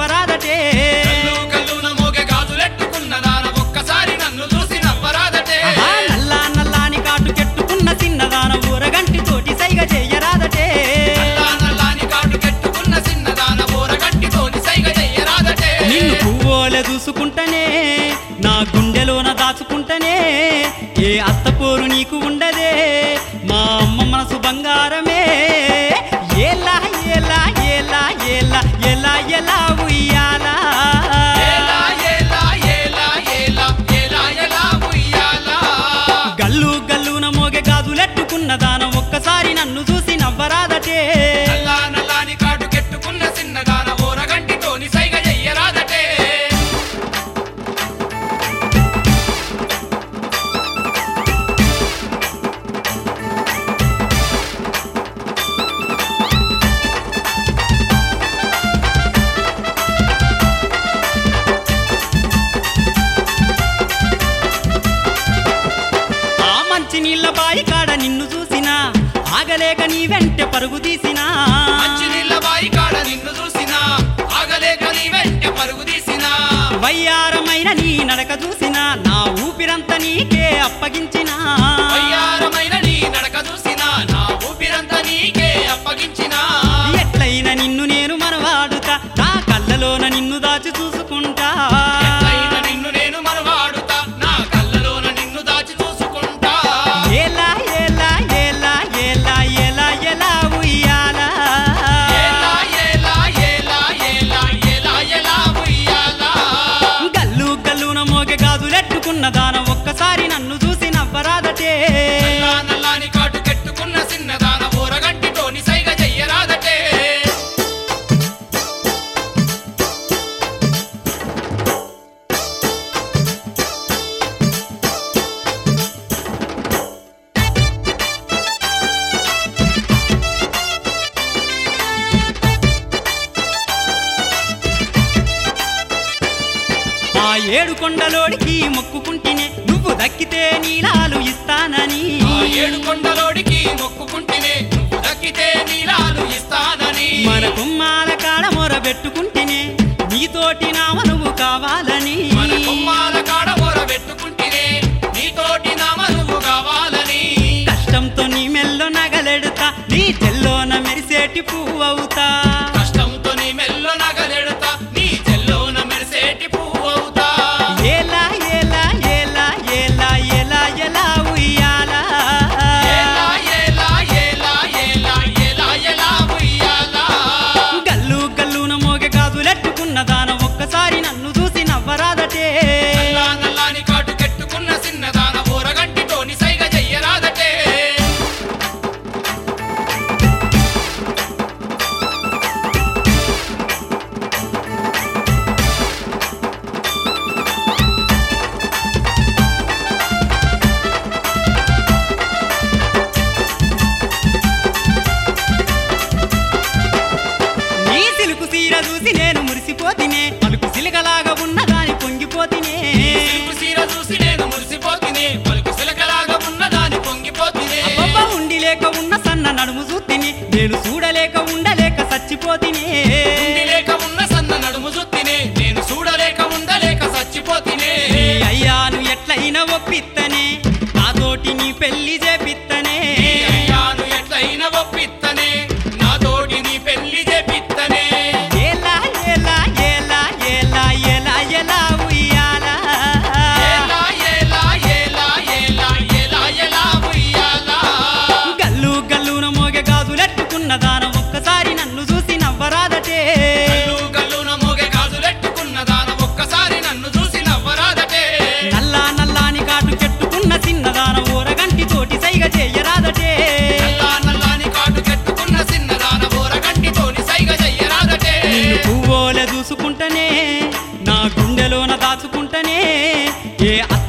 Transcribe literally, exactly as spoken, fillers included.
నవ్వరాదటే కల్లు కల్లున మోగే గాజులెట్టుకున్న దాన ఒక్కసారి నన్ను చూసి నవ్వరాదటే నల్లా నల్లాని కాటు కెట్టుకున్న చిన్నదాన ఊరగంటి తోటి సైగ చెయ్యరాదటే నల్లా నల్లాని కాటు కెట్టుకున్న చిన్నదాన ఊరగంటి తోటి సైగ చెయ్యరాదటే నిన్ను పువ్వోలే చూసుకుంటనే నా గుండెలోన దాచుకుంటనే ఏ అత్తపోరు నీకు ఉండదే మా అమ్మ మనసు బంగారమే ఎలా ఎలా ఎలా ఎలా ఎలా ఎలా ఉయ్యాలా ఏలా ఏలా ఏలా ఏలా ఏలా ఏలా ఉయ్యాలా గల్లు గల్లున మోగే గాజులెట్టుకున్న దానం ఒక్కసారి నన్ను చూసి నవ్వరాదటే నల్లా నల్లాని కాటు కెట్టుకున్న చిన్నదాన ఊరగంటి తోని సైగ చెయ్యరాదటే నీళ్ళ బాయి కాడ నిన్ను చూసినా ఆగలేక నీ వెంట పరుగు తీసినా మంచి నీళ్ళ బాయి కాడ నిన్ను చూసినా ఆగలేక నీ వెంట పరుగు తీసినా వయ్యారమైన నీ నడక చూసినా నా ఊపిరంతా నీకే అప్పగించినా వయ్యారమైన నీ నడక చూసినా నా ఊపిరంతా నీకే అప్పగించినా ఎట్లయినా నిన్ను నేను మనవాడుతా నా కళ్ళలోన నిన్ను దాచి చూసుకుంటా ఎట్లయినా నిన్ను నేను మనవాడుతా నా కళ్ళలోన నిన్ను దాచి చూసుకుంటా ఎలా ఎలా ఎలా ఎలా ఎలా ఎలా ఉయ్యాలా ఏలా ఏలా ఏలా ఏలా ఏలా ఎలా ఉయ్యాలా గల్లు గల్లున మోగే గాజులెట్టుకున్న దానం ఒక్కసారి నన్ను చూసి నవ్వరాదటే నల్లా నల్లాని కాటు కెట్టుకున్న చిన్నదాన ఊరగంటి తోని సైగ చెయ్యరాదటే ఆ ఏడు కొండలోడికి మొక్కుకుంటేనే నువ్వు దక్కితే నీలాలు ఇస్తానని ఆ ఏడు కొండలోడికి మొక్కుకుంటేనే నువ్వు దక్కితే నీలాలు ఇస్తానని మన కుమ్మాల కాడ మొరబెట్టుకుంటేనే నీతోటి నామ నువ్వు కావాలని మన కొమ్మాల కాడ మొరబెట్టుకుంటేనే నీతోటి నామ నువ్వు కావాలని కష్టంతో నీ మెల్లో నగలెడుతా నీ చెల్లోన మెరిసేటి పువ్వవుతా కష్టంతో నీ మెల్లో నగలెడతా నీ చెల్లోన మెరిసేటి పువ్వవుతా ఎలా ఎలా ఎలా ఎలా ఎలా ఎలా ఉయ్యాలా ఏలా ఏలా ఏలా ఏలా ఏలా ఎలా ఉయ్యాలా గల్లు గల్లున మోగే గాజులెట్టుకున్న దానం ఒక్కసారి నన్ను చూసి నవ్వరాదటే నల్లా నల్లాని కాటు కెట్టుకున్న చిన్నదాన ఊరగంటి తోని సైగ చెయ్యరాదటే నీ సిలుకు సీర చూసి నేను మురిసిపోతినే పలుకు సిలకలాగా ఉన్న దాని పొంగిపోతినే సిలుకు సీర చూసి నేను మురిసిపోతినే పలుకు సిలకలాగా ఉన్నదాని పొంగిపోతినే అబ్బబ్బా ఉండి లేక ఉన్న సన్న నడుము చూతిని నేను చూడలేక ఉండలేక చచ్చిపోతినే ఉండి లేక ఉన్న సన్న నడుము జుత్తినే నేను చూడలేక ఉండలేక చచ్చిపోతినే నీ అయ్యాను ఎట్లయినా ఒప్పిత్తనే నాతోటి నీ పెళ్లి చేపిత్తనే నీ అయ్యాను ఎట్లయినా ఒప్పిత్తనే నాతోటి నీ పెళ్లి చేపిత్తనే ఎలా ఎలా ఎలా ఎలా ఎలా ఎలా ఉయ్యాలా ఏలా ఏలా ఏలా ఏలా ఏలా ఎలా ఉయ్యాలా గల్లు గల్లున మోగే గాజులెట్టుకున్న దానం ఒక్కసారి నన్ను చూసి నవ్వరాదటే గల్లు గల్లున మోగే గాజులెట్టుకున్న దాన ఒక్కసారి నన్ను చూసి నవ్వరాదటే నల్లా నల్లాని కాటు కెట్టుకున్న చిన్నదాన ఊరగంటి తోటి సైగ చెయ్యరాదటే నల్లా నల్లాని కాటు కెట్టుకున్న చిన్నదాన ఊరగంటి తోని సైగ చెయ్యరాదటే నిన్ను పువ్వోలే చూసుకుంటనే నా గుండెలోన దాచుకుంటనే ఏ